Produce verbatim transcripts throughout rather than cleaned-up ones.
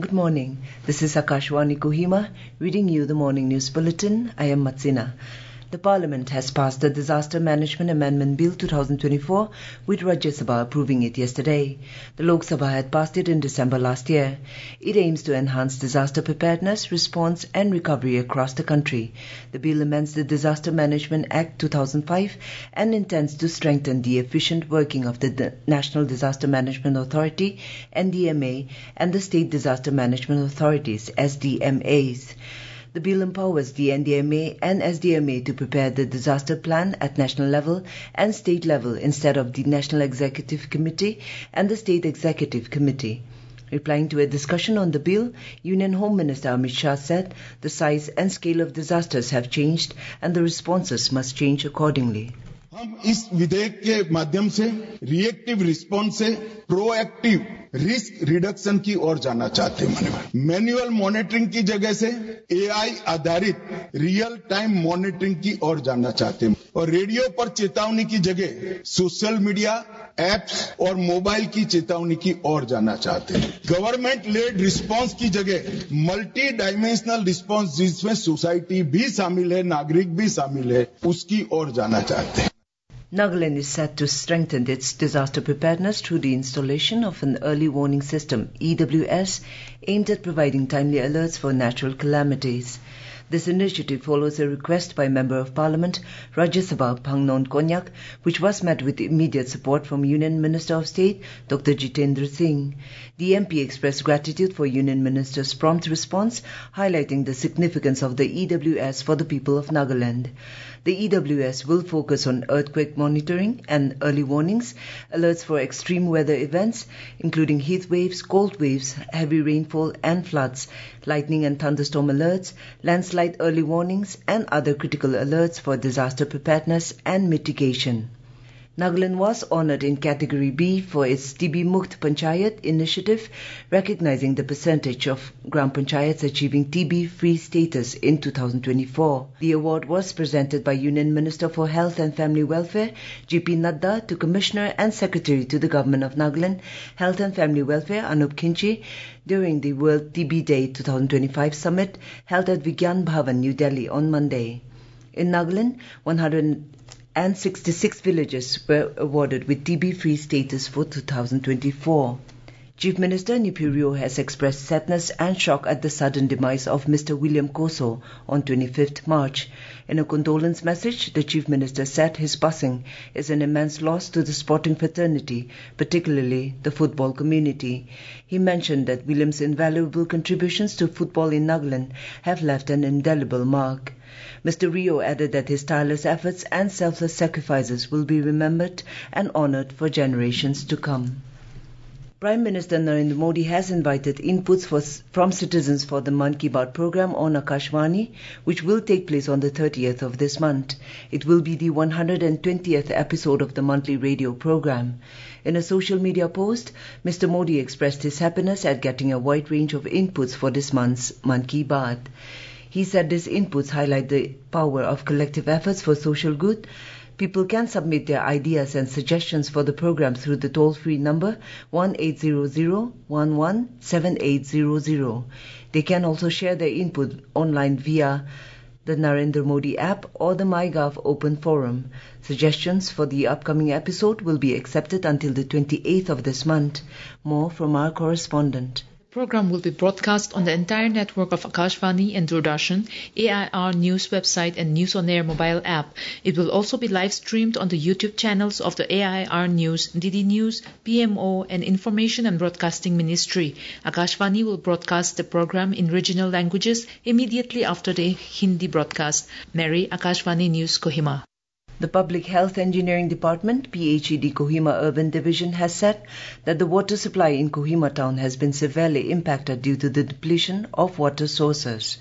Good morning. This is Akashvani Kohima reading you the morning news bulletin. I am Matsina. The Parliament has passed the Disaster Management Amendment Bill twenty twenty-four with Rajya Sabha approving it yesterday. The Lok Sabha had passed it in December last year. It aims to enhance disaster preparedness, response and recovery across the country. The bill amends the Disaster Management Act two thousand five and intends to strengthen the efficient working of the National Disaster Management Authority N D M A and the State Disaster Management Authorities S D M As. The bill empowers the N D M A and S D M A to prepare the disaster plan at national level and state level instead of the National Executive Committee and the State Executive Committee. Replying to a discussion on the bill, Union Home Minister Amit Shah said the size and scale of disasters have changed and the responses must change accordingly. हम इस विधेयक के माध्यम से reactive response से proactive risk reduction की ओर जाना चाहते हैं। मैनुअल मॉनिटरिंग की जगह से एआई आधारित रियल टाइम मॉनिटरिंग की ओर जाना चाहते हैं और रेडियो पर चेतावनी की जगह सोशल मीडिया एप्स और मोबाइल की चेतावनी की ओर जाना चाहते हैं। गवर्नमेंट लेड रिस्पॉन्स की जगह मल्टी डायमेंशनल रिस्पॉन्स जिसमें सोसाइटी भी शामिल है, नागरिक भी शामिल है, उसकी ओर जाना चाहते हैं। Nagaland is set to strengthen its disaster preparedness through the installation of an early warning system, E W S, aimed at providing timely alerts for natural calamities. This initiative follows a request by Member of Parliament Rajya Sabha Phangnon Konyak, which was met with immediate support from Union Minister of State Doctor Jitendra Singh. The M P expressed gratitude for Union Minister's prompt response, highlighting the significance of the E W S for the people of Nagaland. The E W S will focus on earthquake monitoring and early warnings, alerts for extreme weather events, including heat waves, cold waves, heavy rainfall and floods, lightning and thunderstorm alerts, landslide early warnings, and other critical alerts for disaster preparedness and mitigation. Nagaland was honoured in Category B for its T B Mukt Panchayat initiative, recognizing the percentage of Gram Panchayats achieving T B-free status in two thousand twenty-four. The award was presented by Union Minister for Health and Family Welfare, J P Nadda, to Commissioner and Secretary to the Government of Nagaland, Health and Family Welfare, Anup Khinchi, during the World T B Day twenty twenty-five summit held at Vigyan Bhavan, New Delhi on Monday. In Nagaland, one hundred and sixty-six villages were awarded with T B-free status for two thousand twenty-four. Chief Minister Neiphiu Rio has expressed sadness and shock at the sudden demise of Mister William Koso on twenty-fifth March. In a condolence message, the Chief Minister said his passing is an immense loss to the sporting fraternity, particularly the football community. He mentioned that William's invaluable contributions to football in Nagaland have left an indelible mark. Mister Rio added that his tireless efforts and selfless sacrifices will be remembered and honoured for generations to come. Prime Minister Narendra Modi has invited inputs for, from citizens for the Mann Ki Baat program on Akashvani, which will take place on the thirtieth of this month. It will be the one hundred twentieth episode of the monthly radio program. In a social media post, Mister Modi expressed his happiness at getting a wide range of inputs for this month's Mann Ki Baat. He said these inputs highlight the power of collective efforts for social good. People can submit their ideas and suggestions for the program through the toll-free number one eight hundred, one one seven eight zero zero. They can also share their input online via the Narendra Modi app or the MyGov Open Forum. Suggestions for the upcoming episode will be accepted until the twenty-eighth of this month. More from our correspondent. The program will be broadcast on the entire network of Akashvani and Doordarshan, A I R News website and News on Air mobile app. It will also be live streamed on the YouTube channels of the A I R News, D D News, P M O and Information and Broadcasting Ministry. Akashvani will broadcast the program in regional languages immediately after the Hindi broadcast. Mary, Akashvani News, Kohima. The Public Health Engineering Department, P H E D Kohima Urban Division, has said that the water supply in Kohima town has been severely impacted due to the depletion of water sources.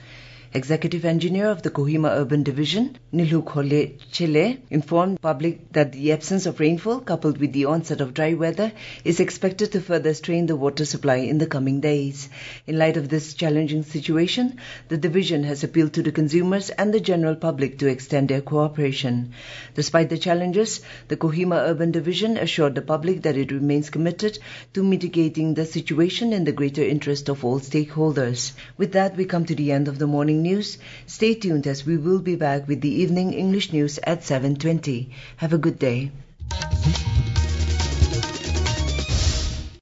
Executive Engineer of the Kohima Urban Division, Nilhu Khole Chile, informed the public that the absence of rainfall coupled with the onset of dry weather is expected to further strain the water supply in the coming days. In light of this challenging situation, the division has appealed to the consumers and the general public to extend their cooperation. Despite the challenges, the Kohima Urban Division assured the public that it remains committed to mitigating the situation in the greater interest of all stakeholders. With that, we come to the end of the morning news. Stay tuned as we will be back with the evening English news at seven twenty. Have a good day.